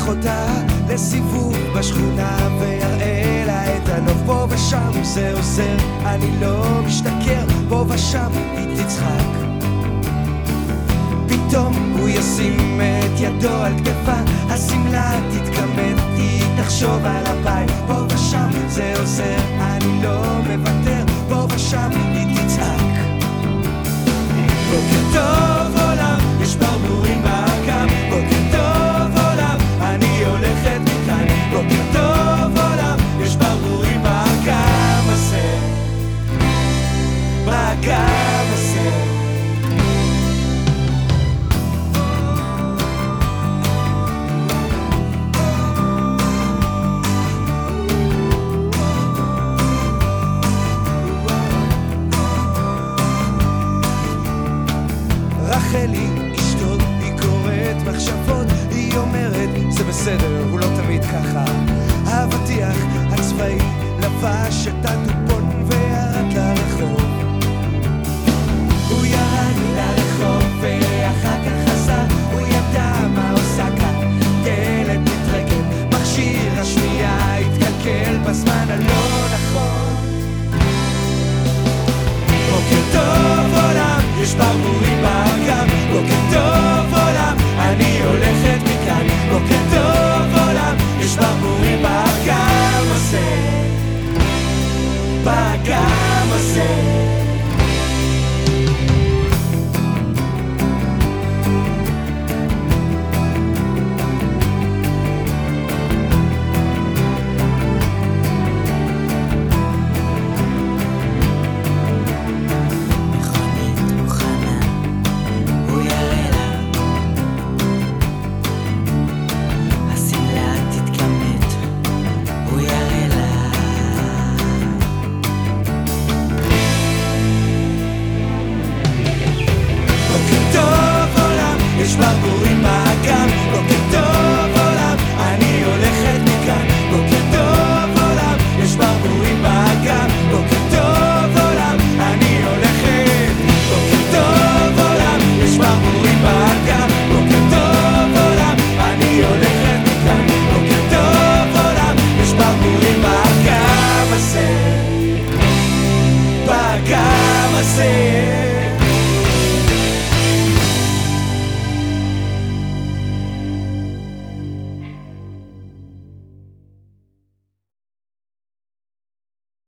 ייקח אותה לסיבוב בשכונה ויראה לה את הנוף. פה ושם זה עוזר, אני לא משתכר, פה ושם היא תצחק. פתאום הוא ישים את ידו על כתפה, השמלה תתכמת, היא תחשוב על הבית. פה ושם זה עוזר, אני לא מוותר, פה ושם היא תצעק. בוקר טוב עולם, יש ברבורים באגם. בוקר טוב עולם, אני הולכת מכאן. בוקר טוב עולם, יש ברבורים באגם הזה, באגם הזה. רחלי אשתו, היא קוראת מחשבות, היא אומרת זה בסדר, הוא לא תמיד ככה. האבטיח הצבאי לבש את הדופון וירד לרחוב. הוא ירד לרחוב ואחר כך חזר, הוא ידע מה עושה כאן, דלת מתרקת, מכשיר השמיעה התקלקל בזמן הלא נכון. בוקר טוב עולם, יש ברבורים